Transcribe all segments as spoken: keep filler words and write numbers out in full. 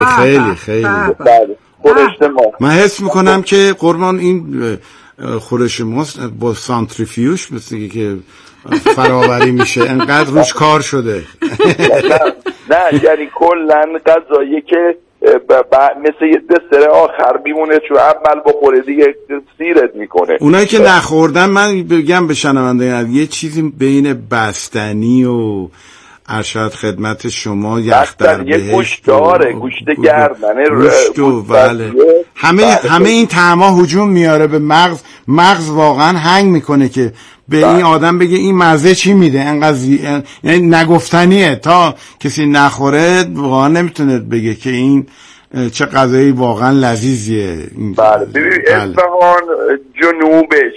خیلی خیلی بله خورشت ماست. من حس میکنم که قربان این خورش ماست با سانتریفیوژ مثل که فراوری میشه، انقدر روش کار شده. نه نه یعنی کلا غذایی که مثل یه دسر آخر بیمونه چون اول بخوره دیگه سیرت میکنه. اونایی که نخوردن من بگم به شنونده یه چیزی بین بستنی و ارشد خدمت شما یخ در بهشت یه گوشت داره، گوشت گردنه، گوشت و بله همه همه این طعما هجوم میاره به مغز. مغز واقعا هنگ میکنه که به بله. این آدم بگه این مزه چی میده، انقدر یعنی نگفتنیه تا کسی نخوره واقعا نمیتونه بگه که این چه غذایی واقعا لذیذیه. بله ببین اصفهان جنوبش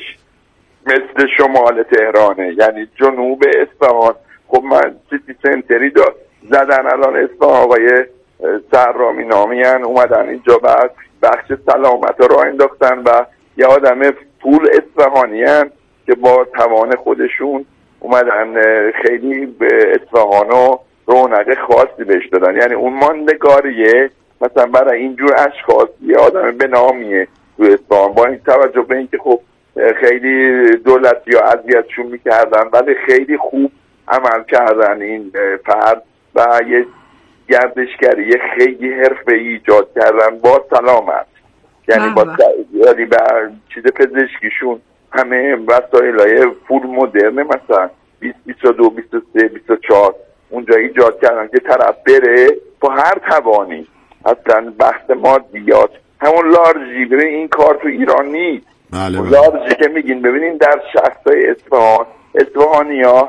مثل شمال تهرانه، یعنی جنوب اصفهان. خب من سیتی سنتری داد زدن الان اصفهان، آقای سرامی نامیان اومدن اینجا بعد بخش سلامت رو انداختن و یه آدم فول اصفهانیان که با توان خودشون اومدن خیلی به اصفهان و رونق خاصی بهش دادن. یعنی اون ماندگاریه مثلا برای اینجور اشخاص یه آدم به نامیه تو اصفهان، با این توجه به اینکه خب خیلی دولتی ها اذیتشون میکردن ولی خیلی خوب عمل کردن این فرد و یه گردشگری خیلی حرفه‌ای ایجاد کردن با سلامت. یعنی با یعنی با چیز پزشکیشون همه وسایلای فول مدرن مثلا بیست بیست و دو بیست و سه بیست و چهار اونجا ایجاد کردن که طرف بره با هر توانی. اصلا بحث مادیات همون لارژی، ببین این کار تو ایران نیست. بله بله. لارژی که میگین ببینین در شخصای اصفهان اصفهانی ها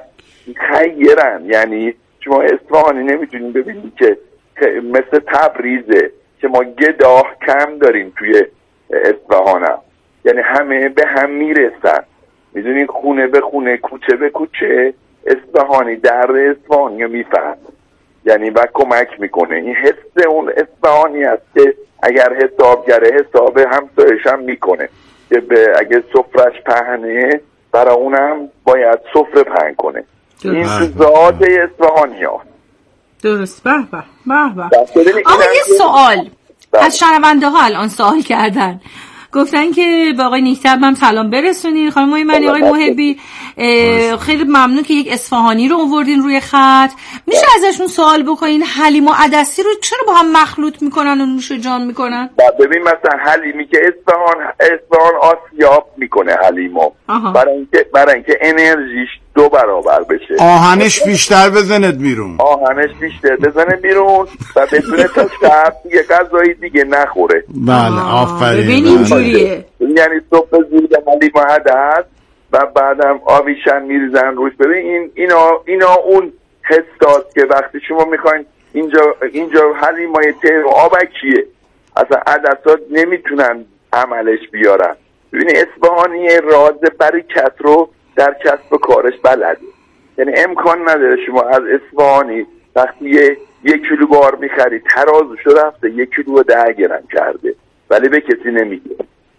خیرن، یعنی شما اصفهانی نمیتونین ببینید که مثل تبریزه که ما گداه کم داریم توی اصفهان هم. یعنی همه به هم میرسن، میدونین خونه به خونه کوچه به کوچه اصفهانی در اصفهانی رو میفهم، یعنی و کمک میکنه. این حس اون اصفهانی است که اگر حسابگره حساب همسایش هم میکنه که اگه سفرش پهنه برای اونم باید سفره پهن کنه. این تو ذات اصفهانی ها درست. به به به به. آقا یه سوال از شنونده ها الان سوال کردن، گفتن که به آقای نیکتب هم سلام برسونید. خانم ایمنی، آقای محبی خیلی ممنون که یک اصفهانی رو آوردین روی خط. میشه ازشون سوال بکنین حلیم و عدسی رو چرا با هم مخلوط میکنن و نوش جان میکنن؟ ببین مثلا حلیمی که اصفهان اصفهان آسیاب میکنه حلیمو برای اینکه برای اینکه انرژیش دو برابر بشه، آهنش بیشتر بزنید بیرون، آهنش بیشتر بزنه بیرون و بتونه تا شب دیگه غذای دیگه نخوره. بله آفرین. ببین اینجوریه، یعنی صبح زود حلیم و عدس و بعدم آویشن میریزن روش. ببین این اینا اینا اون حساس که وقتی شما میخواین اینجا اینجا حلیمای تهران آبکیه اصلا عدسات نمیتونن عملش بیارن. ببین اصفهانی راز برکت رو در کسب و کارش بلده، یعنی امکان نداره شما از اصفهانی وقتی یه یک کیلو بار میخری ترازوشو رفته یک کیلو ده گرم کرده ولی به کسی نمیگه.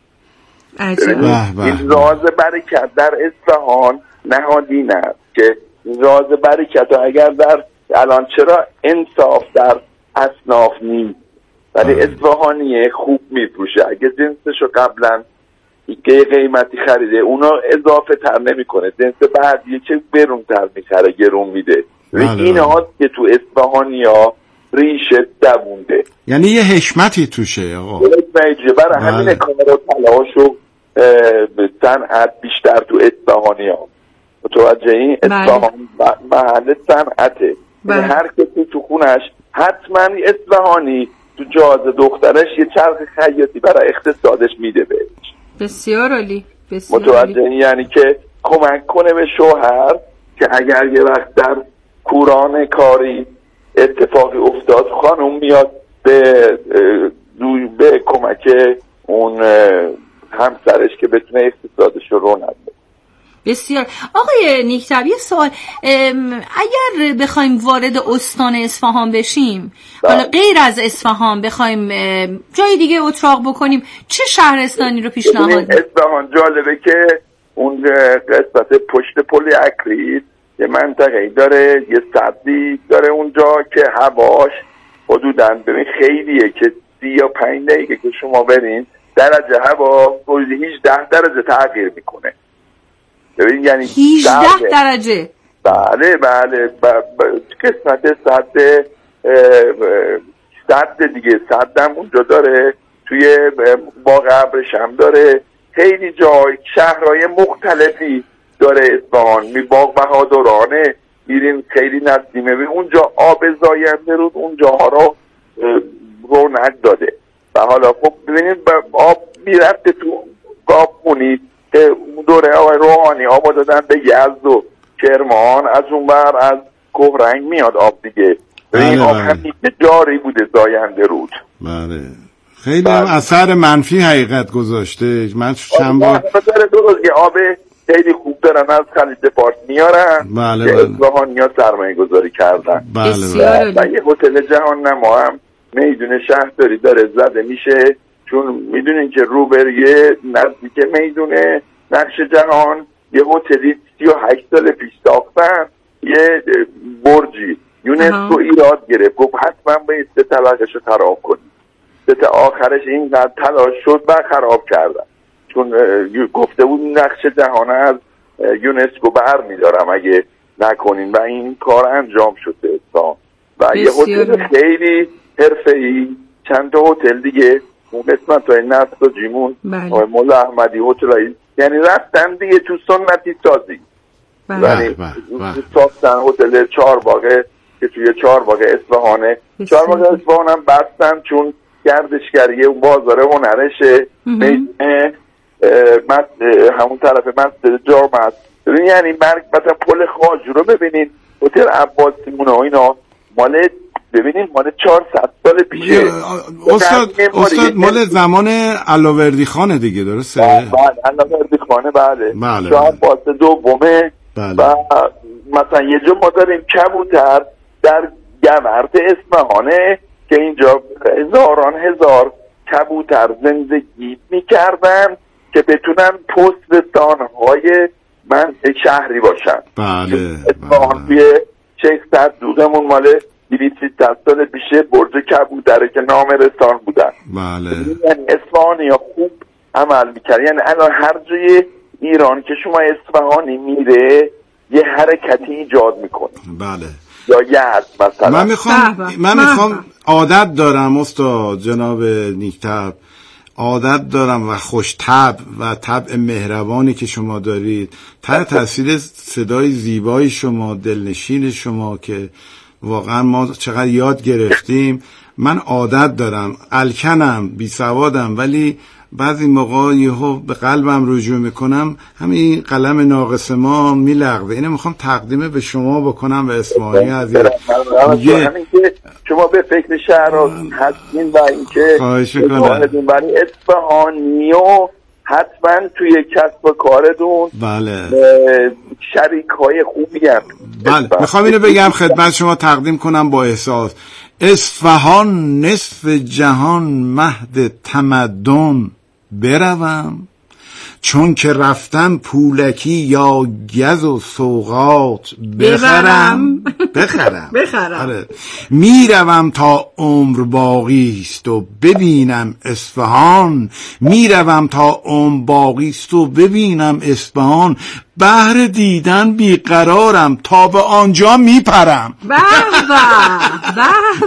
این راز برکت در اصفهان نهادینه است که راز برکت اگر در الان چرا انصاف در اصناف نیست ولی اصفهانی خوب میفروشه، اگه جنسشو قبلا که قیمتی خریده اونا اضافه تر نمی کنه، جنس بعدیه که برون تر میخره گرون میده. این هاست که تو اصفهانی ها ریشه دوونده، یعنی یه حکمتی توشه آقا. برای همین کار و تلاش و صنعت بیشتر تو اصفهانی ها متوجه این اصفهان محل صنعته. هر کسی تو خونش حتما اصفهانی تو جاز دخترش یه چرخ خیاطی برای اقتصادش میده بهش. بسیار عالی، بسیار متوجه عالی. یعنی که کمک کنه به شوهر که اگر یه وقت در کوران کاری اتفاقی افتاد خانم میاد به به کمک اون همسرش که بتونه اقتصادش رو رونق بده. بسیار. آقای نیکتب یه سوال، اگر بخوایم وارد استان اصفهان بشیم حالا غیر از اصفهان بخوایم جای دیگه اتراق بکنیم چه شهرستانی رو پیشنهاد؟ اصفهان جالبه که اون قسمت پشت پل اکریت یه منطقه‌ای داره، یه سدی داره اونجا که هواش حدوداً ببین خیلیه که سی یا پنج دقیقه که شما برین درجه هوا روزی هجده درجه تغییر میکنه. ببین یعنی هجده درجه. بله بله قسمت صد صد دیگه صدم اونجا داره، توی باغ ابرش هم داره، خیلی جای شهرهای مختلفی داره اصفهان. می باغ بهادرانه میرین خیلی نسیمه، اونجا آب زاینده رود اونجاها رو رونق داده. و حالا خب ببینید آب میرفته تو گاوخونی که دوره آقای روحانی آب دادن به یزد و کرمان، از اون بر از کوهرنگ میاد آب دیگه. این آب همیشه جاری بوده زاینده رود. بله خیلی هم اثر منفی حقیقت گذاشته. من چند بار درست که آب خیلی خوب دارن از خلیج فارس میارن. بله که بله. اصفهانیا سرمایه گذاری کردن. بله بله. و یه هتل جهان نما هم میدون شهرداری داره زده میشه، چون میدونین که روبروی نزدیک میدون نقش جهان یه هتلی سی و هشت سال پیش ساختن، یه برجی یونسکو ایراد گرفت، گفت حتما باید سه طبقه‌اش رو خراب کنید. سه آخرش این تلاش شد و خراب کردن، چون گفته بود نقش جهان از یونسکو بر میدارم اگه نکنین، و این کار انجام شده اصلا. و یه هتل خیلی حرفه‌ای، چند تا هتل دیگه اون قسمت های نفت و جیمون و مولا احمدی هتل، یعنی رفتن دیگه تو سنتی سازی. یعنی ساختن هتل چهار باغه که توی چهار باغه اصفهانه. چهار باغه اصفهان هم بستن چون گردشگری اون بازار هنرشه، همون طرف مسجد جامع است. یعنی مرگ مثلا پل خواجو رو ببینین، هتل عباس سیمونه و اینا مال ببینین مال چهارصد سال پیشه. استاد استاد مال زمان علاوردی خانه دیگه، درسته؟ بله علاوردی خانه بله. بله. شاه عباس دومه. بله. و مثلا یه جا ما داریم کبوتر در گورد اصفهانه که اینجا هزاران هزار کبوتر زندگی میکردن که بتونن پست رسانه‌های من شهری باشن. بله. اصفهان توی ششصد دوغمون مال دویست سال پیشه برج کبوتره که نام رسان بودن. بله. یعنی اصفهانی ها خوب عمل میکرد. یعنی الان هر جای ایران که شما اصفهانی میره یه حرکتی ایجاد میکنه. بله. یا یزد مثلا. من میخوام من میخوام عادت دارم استاد جناب نیکطبع، عادت دارم و خوش طبع و طبع مهربانی که شما دارید تحت تاثیر صدای زیبای شما، دلنشین شما که واقعا ما چقدر یاد گرفتیم. من عادت دارم، الکنم، بی سوادم، ولی بعضی موقع یهو به قلبم رجوع میکنم، همین قلم ناقص ما میلغزه. اینو میخوام تقدیم به شما بکنم و اصفهانی عزیز. میگه شما به فکر شهر هستین و اینکه خواهش میکنم ولی اصفهانیو حتما توی کسب و کارتون بله شریک های خوبی هم. بله میخوام اینو بگم خدمت شما، تقدیم کنم با احساس. اصفهان نصف جهان مهد تمدن بروم، چون که رفتن پولکی یا گز و سوغات بخرم بخرم بخرم آره. میروم تا عمر باقی است و ببینم اصفهان، میروم تا عمر باقی است و ببینم اصفهان، بهر دیدن بیقرارم تا به آنجا میپرم. به به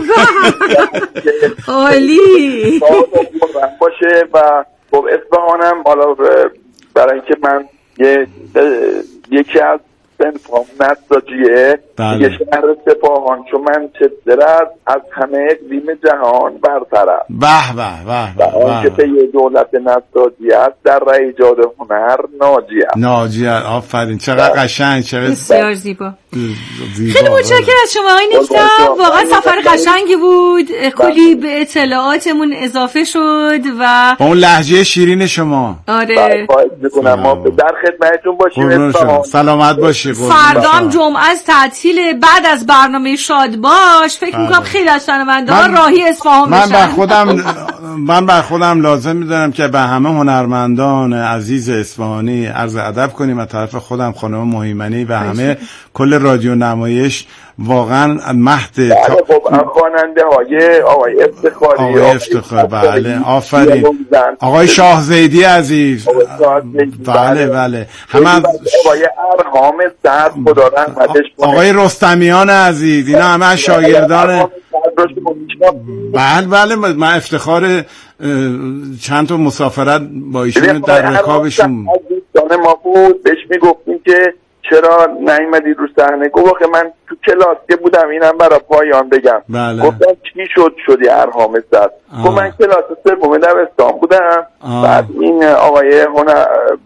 به عالی باشه. و خب اصفهانم حالا برای اینکه من یه یکی از سنفام نساجیه یه شهر سپاهان، چون من چه از همه اقلیم جهان برترم. به به به به که به یه دولت نساجی است در راه ایجاد هنر ناجی است. ناجی است، آفرین، چقدر قشنگ، چقدر بسیار زیبا. خیلی متشکرم از شما آقای نیکطبع، واقعا سفر قشنگی بود، کلی به اطلاعاتمون اضافه شد و با اون لهجه شیرین شما. آره ما در خدمتتون باشیم. سلامت باشی. فردا هم جمعه است تعطیل، بعد از برنامه شاد باش فکر میکنم خیلی از شنونده ها راهی اصفهان من بشن. من خودم من بر خودم لازم میدونم که به همه هنرمندان عزیز اصفهانی عرض ادب کنیم، از طرف خودم خانم مهیمنی و همه کل رادیو نمایش واقعا مهد تا... خب خواننده های آقای افتخاری آقای افتخار بله آفرین آقای شاه زیدی عزیز بله بله همه آقای ارهام سعد خدا رحمتش کنه، آقای رستمیان عزیز، اینا همه شاگردان بله بله. من افتخار چند تا مسافرت با ایشون در رکابشون دوستان ما بود، بهش میگفتیم که چرا نیومدی رو صحنه؟ گفت من تو کلاس که بودم اینم برای پایان بگم. بله. گفتم چی شد شدی ارهام سعد؟ گفت من کلاس سوم دبستان بودم. آه. بعد این آقای هنر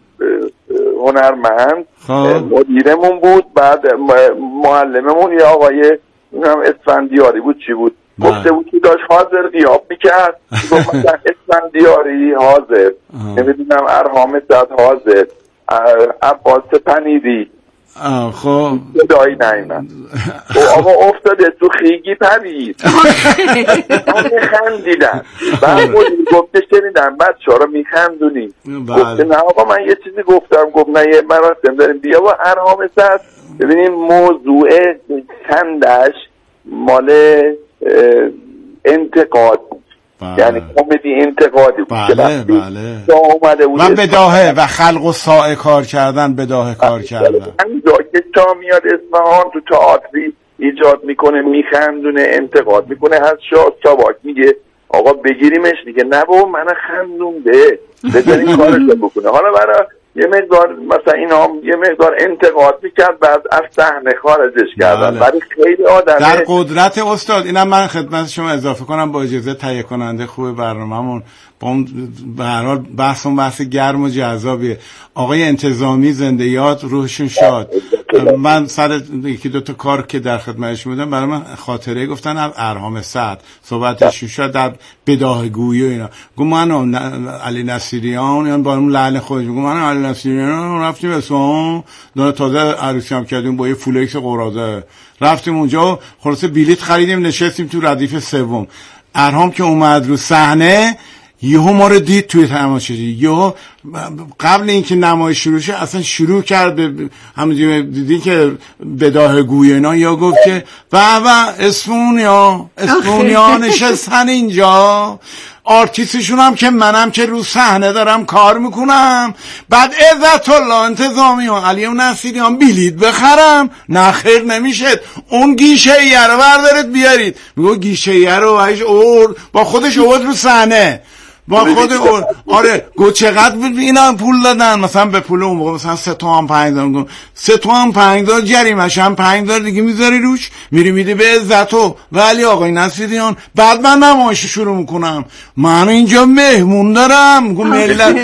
هنرمند مدیرمون بود، بعد معلممون یه آقای اونم اسفندیاری بود چی بود گفته بود که داشت حاضر غیاب میکرد. گفت مثلا اسفندیاری حاضر، نمیدونم ارهام سعد حاضر، عباس پنیری خب دایی نایمن آقا افتاده تو خیگی پرید همه خندیدن. بعد گفته شنیدن بچه ها رو میخندونی. گفته نه آقا من یه چیزی گفتم. گفت نه یه مراسم داریم بیا با ارهام سعد ببینیم موضوع خندش مال انتقاد بود، یعنی کمدی انتقادی بود. بله بله و بداهه و خلق و سائه کار کردن، بداهه کار کردن. همینجا که تا میاد اصفهان تو تئاتری ایجاد میکنه میخندونه انتقاد میکنه، از شاه ساواک میگه آقا بگیریمش، میگه نه بابا من خندونده بذارین کارش بکنه. حالا برای یه مقدار مثلا اینا یه مقدار انتقاد میکرد بعد از صحنه خارجش کردن. برای خیلی آدمه در قدرت استاد اینم من خدمت شما اضافه کنم با اجازه تهیه کننده خوب برنامه‌مون، با اون به هر حال بحثمون بحث گرم و جذابیه. آقای انتظامی زنده یاد روحشون شاد، من سر یکی دو تا کار که در خدمتش بودم برای من خاطره گفتن ارهام سعد صحبتشون شد در بداهه‌گویی و اینا. گفت من علی نصیریان یعنی با اون لعن خودش گفت من علی نصیریان رفتیم اصفهان داره تازه عروسی هم کردیم با یه فولکس قراضه، رفتیم اونجا خلاص بلیط خریدیم نشستیم تو ردیف سوم. ارهام که اومد رو صحنه یهو ما رو دید توی تماشاچی، یهو قبل اینکه نمایش شروع شه اصلا شروع کرد به همونجوری دیدین که بداهه‌گویی اینا، یا گفت که و و اسفونیا اسفونیا نشستن اینجا آرتیستشون هم که منم که رو صحنه دارم کار میکنم، بعد عزت الله انتظامی و علی نصیریان بلیط بخرم، نه خیر نمیشه اون گیشه ایه رو بردارید بیارید. میگو گیشه ایه رو وایش اور با خودش آورد رو صحنه با خود اور. آره گو چقدر اینا پول دادن مثلا به پول اون موقع مثلا سه تومن پنج دلار سه تومن پنج دلار جریمه‌ش هم پنج دلار دیگه میذاری روش میری میدی به عزتو. ولی آقای نصیریان بعد من نمایش شروع میکنم من اینجا مهمون دارم میگم ملت.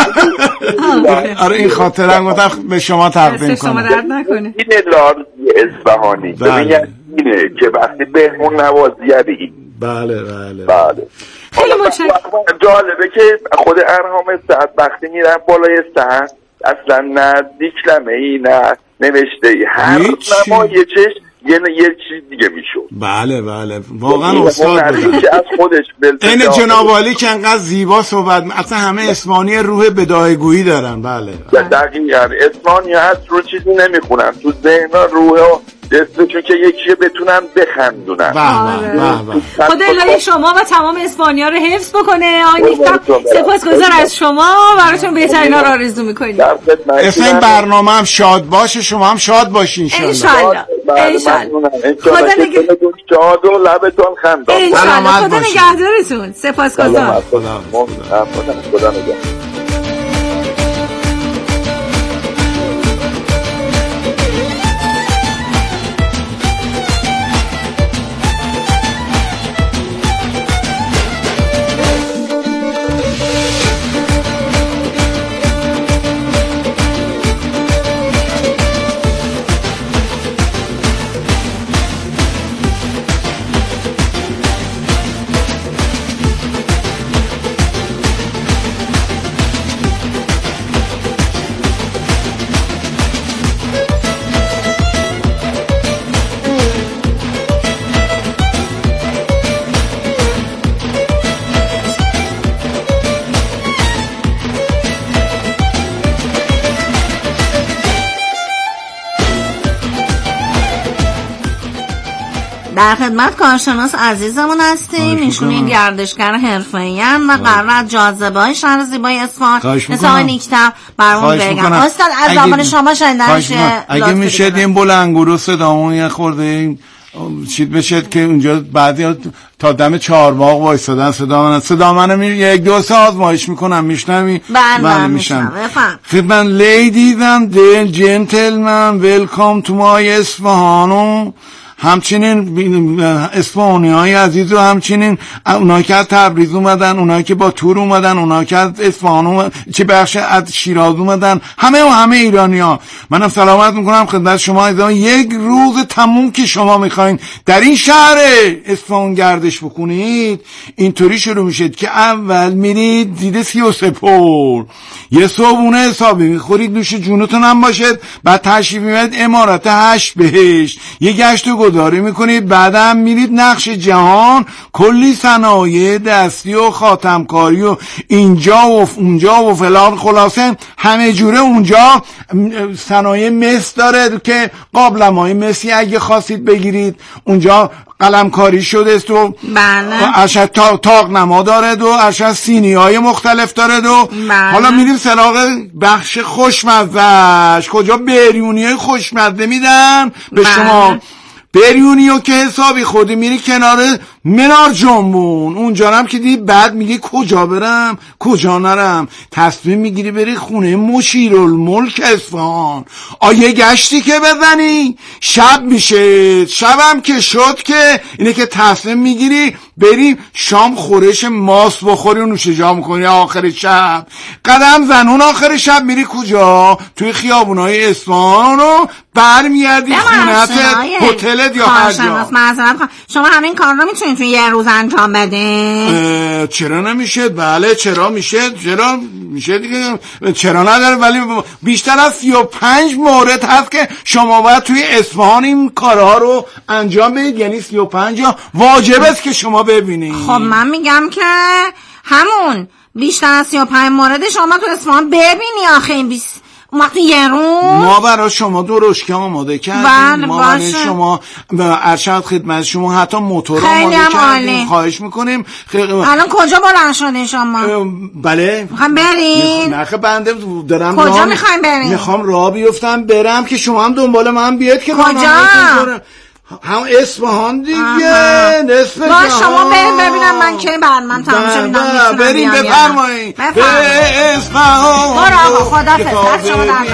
آره این خاطره گفتم به شما تقدیم کنم. شما درد نکنه. این لارد اصفهانی ببین اینه که وقتی مهمون نوازی بله بله بله. خیلی متشکرم. جالبه که خود ارهام سعد وقتی میرن بالای صحن اصلا نه دیکلمه ای نه نوشته ای، هر نمایشش یه یه چیز دیگه میشد. بله بله واقعا استاد بودن که از خودش این جناب عالی که انقدر زیبا صحبت اصلا همه اسمانی روح بداهه‌گویی دارن. بله دقیقاً اسمانی هست رو چیزی نمیخونن تو ذهن روح دستشون که یکیه بتونن بخندونن. خدا الهی شما و تمام اسپانیا رو حفظ بکنه. آنیتا سپاسگزار از شما، براتون بهترینا رو آرزو میکنیم. اسم این برنامه هم شاد باشه، شما هم شاد باشین انشالله. انشالله. خدا نگهدارتون. شاد و لبتون خندان. انشالله. خدا نگهدارتون. سپاسگزار. خدا خدا نگهدار. در خدمت کارشناس عزیزمون هستیم. ایشون این گردشگر حرفه‌ای ام و قرار جاذبه‌های شهر زیبای اصفهان مثل آقای نیکتر برامون بگن. استاد از زبان شما شنیدن شه. اگه میشه این بلندگو صدامون یه خورده چیت بشه که اونجا بعضی تا دم چهارباغ وایسادن صدا من صدا منو می یک دو سه آزمایش میکنم میشنمی بله میشنم. خدمت لیدیز اند جنتلمن ویلکام تو مای اصفهان. همچنین اصفهانی های عزیز و همچنین اونایی که از تبریز اومدن، اونایی که با تور اومدن، اونایی که از اصفهان اومدن، چه بخش از شیراز اومدن، همه و همه ایرانی ها منم سلامت میکنم خدمت شما. یک روز تموم که شما میخواین در این شهر اصفهان گردش بکنید اینطوری شروع میشید که اول میرید دیده سی و سه پل، یه صبحونه حسابی میخورید نوش جونتون هم باشد، بعد تشریف میبرید امارات هشت بهشت یه گشت و گذاری میکنید، بعدم میرید نقش جهان، کلی صنایع دستی و خاتمکاری و اینجا و اونجا و فلان، خلاصه همه جوره اونجا صنایع مس داره که قابلمه‌های مسی اگه خواستید بگیرید اونجا قلمکاری شده است و بله اشد تا تاق نما داره و اشد سینی های مختلف داره و بله. حالا میریم سراغ بخش خوشمزهش، کجا بریونی های خوشمزه میدن به بله. شما بریونیو که حسابی خودی میری کنار منار جنبون، اونجا هم که دیدی بعد میگی کجا برم کجا نرم، تصمیم میگیری بری خونه مشیرالملک اصفهان، آیه گشتی که بزنی شب میشه، شبم که شد که اینه که تصمیم میگیری بری شام خورش ماست بخوری و نوش جام کنی آخر شب، قدم زنون آخر شب میری کجا توی خیابونای اصفهان رو برمیگردی خونت هتلت یا هر جا. شما همین کار رو میتونید توی یه روز انجام بدین؟ چرا نمیشه؟ بله چرا میشه، چرا میشه دیگه، چرا نداره، ولی بیشتر از سی و پنج مورد هست که شما باید توی اصفهان این کارها رو انجام بدید، یعنی سی و پنج واجب است که شما ببینید. خب من میگم که همون بیشتر از سی و پنج مورد شما تو اصفهان ببینی آخه این بیست وقتی یه روز ما برای شما دو رشکه آماده کردیم، ما برای شما ارشد خدمت شما حتی موتور آماده کردیم، خواهش میکنیم. خیلی الان کجا بلند شدین شما؟ بله میخوام بریم؟ نخه بنده دارم کجا میخوایم بریم؟ میخوام راه بیفتم برم که شما هم دنبال من بیاد که کجا؟ هم اصفهان دیگه نصف جهان. شما بریم ببینم من که برنامه‌ام تموم شد میتونم بریم بفرمایید به اصفهان. برو آقا خدافظ شما در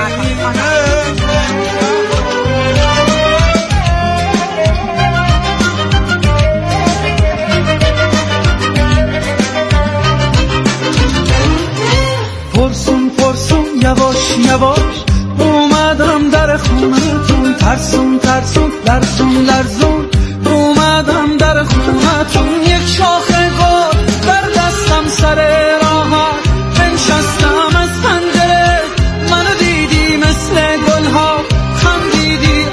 پرسون پرسون یواش یواش اومدم در خونتون، ترسون ترسون لرزون لرزون اومدم در خونتون، یک شاخه گل در دستم سر راحت بنشستم از پنجره، منو دیدی مثل گلها خندیدی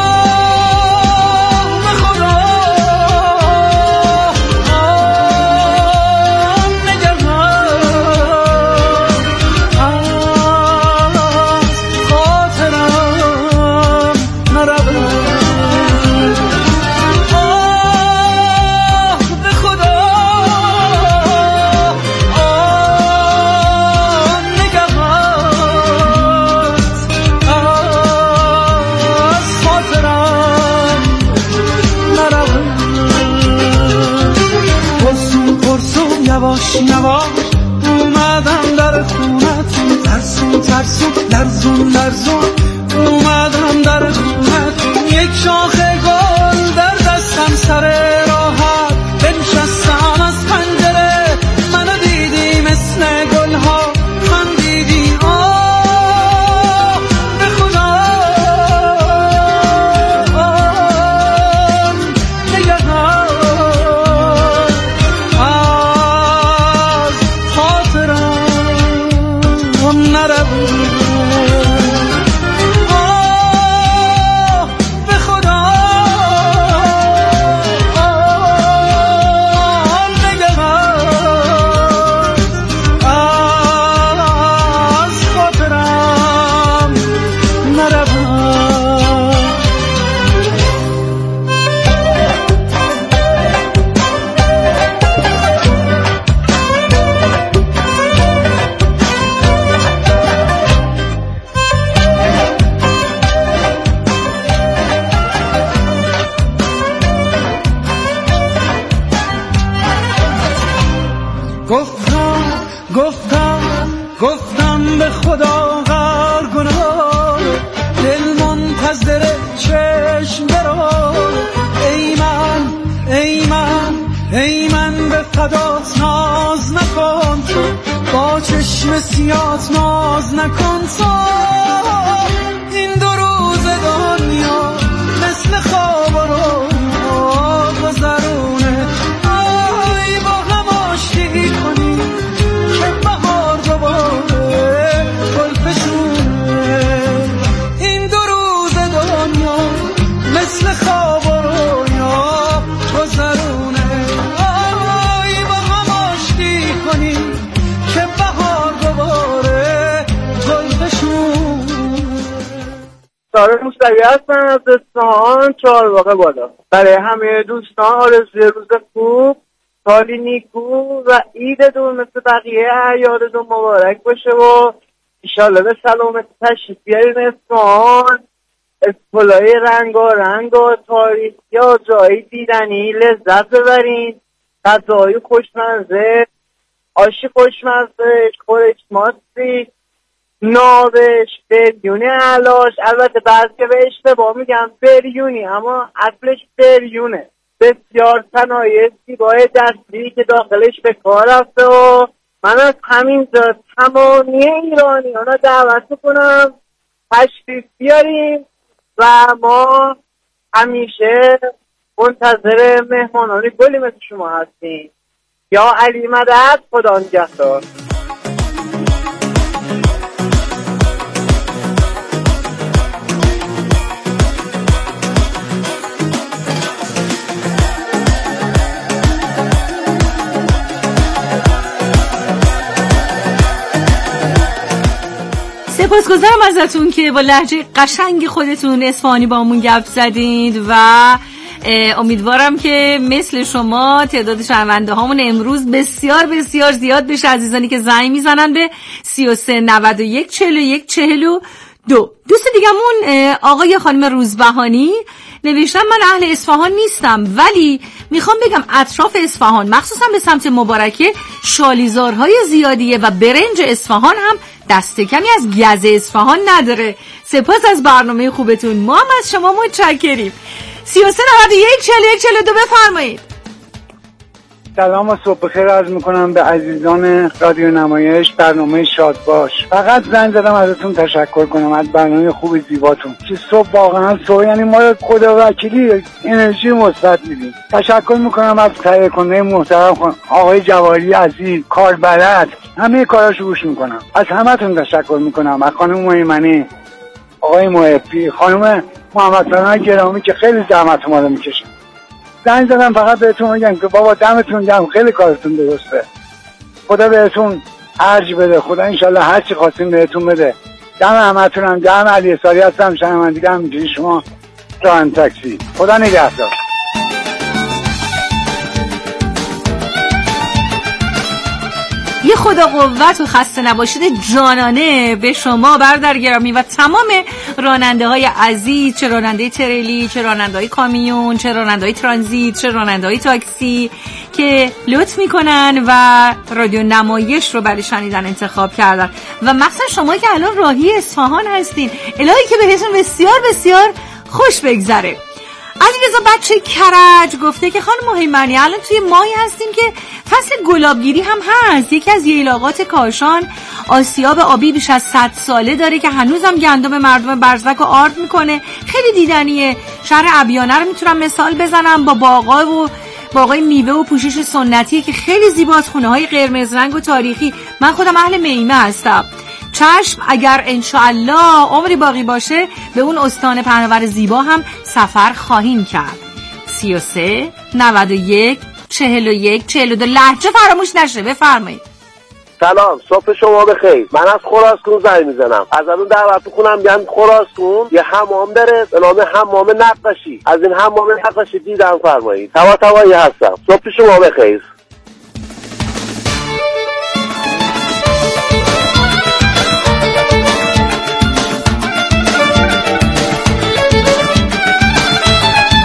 آه به خدا آه نگران یواش یواش اومدم در خونتون، ترسون ترسون لرزون لرزون اومدم در خونتون، یک شاخه گل در دستم سر راحت بنشستم از پنجره، منو دیدی مثل گلها خندیدی آه به خدا آه نگهان گفتم گفتم گفتم به خدا غر گناه دل منتظر چشم برو ای من ای من ای من به فدات ناز نکن تو با چشم سیات ناز نکن تو این دو روز دنیا مثل خواب و رویا گذرونه آی با هم آشتی کنی که بهار دوباره گل فشونه این دو روز دنیا مثل خواب و رویا گذرونه آی با هم آشتی کنی که بهار دوباره گل فشونه. ساره موسوی هستم از اصفهان چهارباغه بالا. برای همه دوستان آرزوی روز خوب، سالی نیکو و عید دور مثل بقیه اعیادتون مبارک باشه و انشالله به سلامت تشریف بیارین اصفهان. اسپولای رنگارنگ و تاریخی و جایی دیدنی لذت ببرین. غذاهای خوشمزه، آشی خوشمزه، خورش ماستی، نابش، بریونی علاش. البته بعضی که به اشتباه میگم بریونی اما اصلش بریونه. بسیار صنایع زیبای دستی که داخلش به کار رفته و من از همینجا تمامی ایرانیان را دعوت میکنم تشریف بیاریم و ما همیشه منتظر مهمانانی گلی مثل شما هستیم. یا علی مدد، خدا نگهدار. سپاسگزارم ازتون که با لهجه قشنگ خودتون اصفهانی با همون گپ زدید و امیدوارم که مثل شما تعداد شنونده هامون امروز بسیار بسیار زیاد بشه. عزیزانی که زنگ میزنن به سی و سه نود و یک چهل و یک چهل و دو. دوست دیگمون آقای خانم روزبهانی نوشتم من اهل اصفهان نیستم ولی میخوام بگم اطراف اصفهان مخصوصا به سمت مبارکه شالیزارهای زیادیه و برنج اصفهان هم دست کمی از گز اصفهان نداره. سپاس از برنامه خوبتون، ما هم از شما متشکریم. سی و سه نود و یک چهل و یک چهل و دو بفرمایید. سلام و صبح بخیر عرض میکنم به عزیزان رادیو نمایش برنامه شاد باش. فقط زنگ زدم ازتون تشکر کنم از برنامه خوب زیباتون که صبح واقعا صبح یعنی ما خدا وکیلی انرژی مثبت میدیم. تشکر میکنم از تهیه کننده محترم آقای جواری عزیز، کاربلد، همه کاراشو گوش میکنم. از همتون تشکر میکنم، از خانم میمنی، آقای محبی، خانم محمد فرمان گرامی که خیلی زحمت ما رو میکشن. زنگ زدم فقط بهتون میگم که بابا دمتون گرم، خیلی کارتون درسته. خدا بهتون ارج بده، خدا انشالله هر چی خواستین بهتون بده. دم همتونم گرم. علی ساری هستم، شنوندگی همینجوری شما ران تاکسی. خدا نگهدار. یه خدا قوت و خسته نباشید جانانه به شما برادر گرامی و تمام راننده های عزیز، چه راننده تریلی، چه راننده های کامیون، چه راننده های ترانزیت، چه راننده های تاکسی که لطف میکنن و رادیو نمایش رو برای شنیدن انتخاب کردن و مثلا شما که الان راهی اصفهان هستین، الهی که بهتون بسیار بسیار خوش بگذره. علیرضا بچه کرج گفته که خانم مهیمنی الان توی ماهی هستیم که فصل گلابگیری هم هست. یکی از ییلاقات کاشان آسیاب آبی بیش از صد ساله داره که هنوزم گندم مردم برزک رو آرد میکنه، خیلی دیدنیه. شهر ابیانه رو میتونم مثال بزنم با باغا و باغای میوه و پوشش سنتی که خیلی زیباست، خونه های قرمز رنگ و تاریخی. من خودم اهل میمه هستم. چشم اگر انشاءالله عمری باقی باشه به اون استان پهناور زیبا هم سفر خواهیم کرد. سی و سه نود و یک چهل و یک چهل و دو لهجه فراموش نشه. بفرمایید. سلام، صبح شما بخیر. من از خراسان زنگ میزنم. از اون دعوت میکنم بیان خراسان یه حمام داره به نام حمام نقاشی. از این حمام نقاشی دیدم فرمایید. توا توایی هستم. صبح شما بخیر.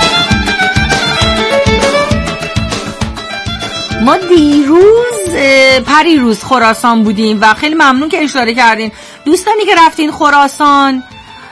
ما دیروز پری روز خراسان بودیم و خیلی ممنون که اشاره کردین. دوستانی که رفتین خراسان،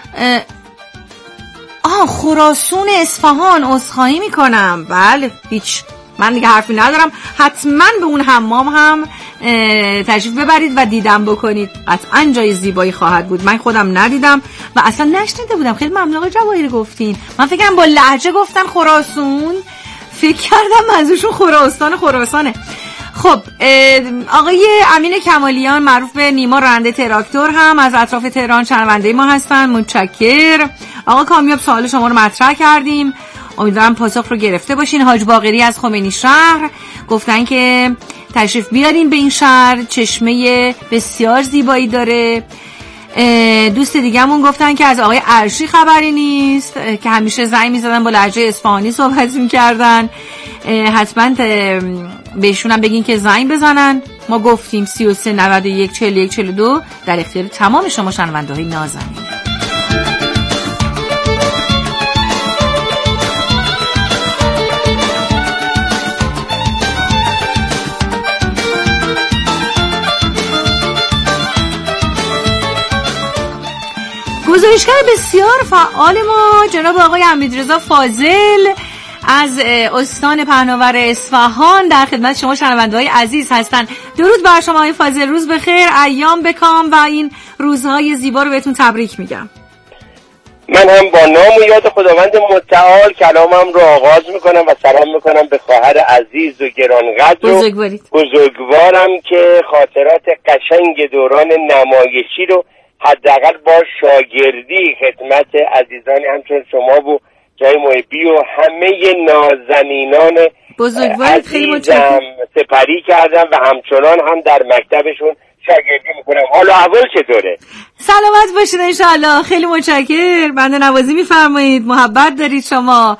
آه خراسون اصفهان، عذرخواهی میکنم. بله هیچ، من دیگه حرفی ندارم. حتما به اون حمام هم تشریف ببرید و دیدم بکنید، قطعا جای زیبایی خواهد بود. من خودم ندیدم و اصلا نشنیده بودم. خیلی ممنون آقای جواهری گفتین. من فکرم با لهجه گفتن خراسون، فکر کردم منظورشون خراسان خراسانه. خب آقای امین کمالیان معروف به نیما راننده تراکتور هم از اطراف تهران شنونده ما هستن. متشکر. آقا کامیاب سوال شما رو مطرح کردیم، امیدوارم پاسخ رو گرفته باشین. حاج باقری از خمینی شهر گفتن که تشریف بیارین به این شهر، چشمه بسیار زیبایی داره. دوست دیگه‌مون گفتن که از آقای عرشی خبری نیست که همیشه زنگ می‌زدن با لهجه اصفهانی صحبت می‌کردن. حتما بهشون هم بگین که زنگ بزنن. ما گفتیم سی و سه نود و یک چهل و یک چهل و دو در اختیار تمام شما شنونده‌های نازنین. گزارشگر بسیار فعال ما جناب آقای حمیدرضا فاضل از استان پهناور اصفهان در خدمت شما شنونده‌های عزیز هستن. درود بر شما آقای فاضل، روز بخیر، ایام بکام و این روزهای زیبا رو بهتون تبریک میگم. من هم با نام و یاد خداوند متعال کلامم رو آغاز میکنم و سلام میکنم به خواهر عزیز و گرانقدر و بزرگوارم که خاطرات قشنگ دوران نمایشی رو حداقل با شاگردی خدمت عزیزانی همچون شما و جای محبی و همه نازنینان عزیزم سپری کردم و همچنان هم در مکتبشون شاگردی میکنم. حالا اول چطوره؟ سلامت باشید انشاءالله. خیلی متشکر، بنده نوازی میفرمایید، محبت دارید شما.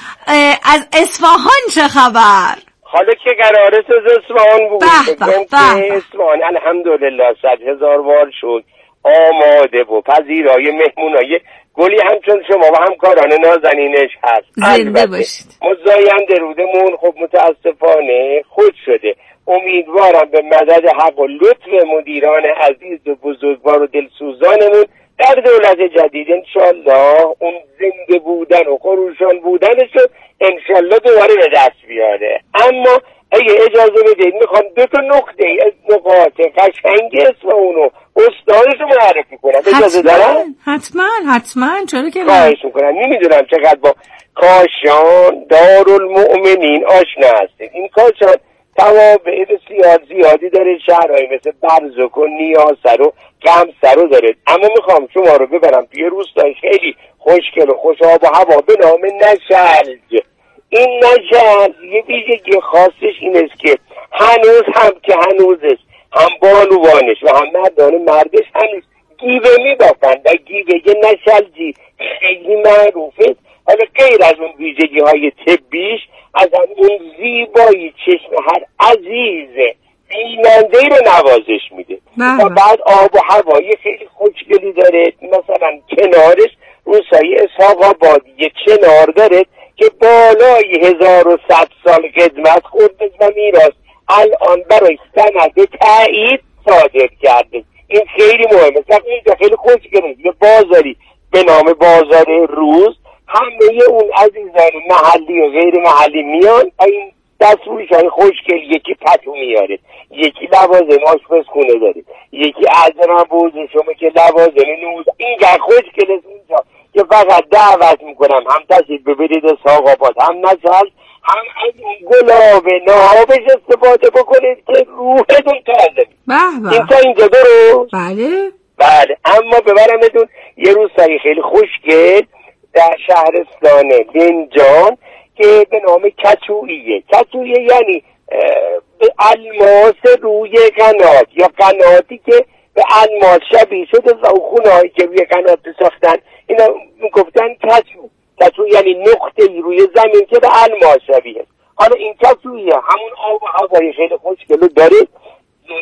از اصفهان چه خبر؟ حالا که قرارت از اصفهان بود بگم که اصفهان الحمدلله صد هزار بار شد آماده و پذیرای مهمونای گلی همچون شما و همکاران نازنینش هست. زنده باشید. مزاین درودمون خب متاسفانه خود شده. امیدوارم به مدد حق و لطف مدیران عزیز و بزرگوار و دلسوزانمون در دولت جدید انشالله اون زنده بودن و خروشان بودنش رو انشالله دوباره به دست بیاره. اما اگه اجازه بدید میخوام دو تا نقطه از نقاط قشنگ اسم اونو استادش رو معرفی کنم. اجازه دارم؟ حتما حتما. چرا که خواهش میکنم. نمیدونم چقدر با کاشان دارالمؤمنین آشنا هستید. این کاشان توابع بسیار زیادی داره، شهرهایی مثل برزک و نیاسر و قمصر رو داره. اما میخوام شما رو ببرم توی روستای خیلی خوشگل و خوش آب و هوا به نام نشلج. این نشلج یه ویژگی خاصش این است که هنوز هم که هنوزش هم بانوانش و هم مردان مردش هنوز گیوه میبافند و گیوه یه نشلجی خیلی معروفه. حالا غیر از اون ویژگی های طبیش، از اون زیبایی چشم هر عزیز بیننده رو نوازش میده و بعد آب و هوایی خیلی خوشگلی داره. مثلا کنارش روستای اسحاق آباد یه چنار داره که بالای هزار و صد سال خدمت خورده و میراث الان برای سند تایید صادر کرده. این خیلی مهمه. اینجا خیلی خوشگله، یه بازاری به نام بازار روز، همه اون عزیزان محلی و غیر محلی میان. این دستفروش های خوشگل، یکی پتو میاره، یکی لوازم آشپزخونه داره، یکی ازرم بوزه شما که لوازم نوز. اینقدر خوشگل اونجا که فقط دعوت میکنم هم تشریف ببرید اسحاق آباد، هم نشل، هم از اون گلاب نابش استفاده بکنید که روحتون تازه. این تا اینجا درست؟ بله بله. اما ببرمتون یه روستایی خیلی خوشگل در شهرستان لنجان که به نام کچویه. کچویه یعنی به الماس روی قنات یا قناتی که به الماس شبیه شده و خونه هایی که روی قنات ساختن اینا میگفتن کچو. کچو یعنی نقطه روی زمین که به الماس شبیه. حالا این کچویه همون آب و هوای خیلی خوشگلو داره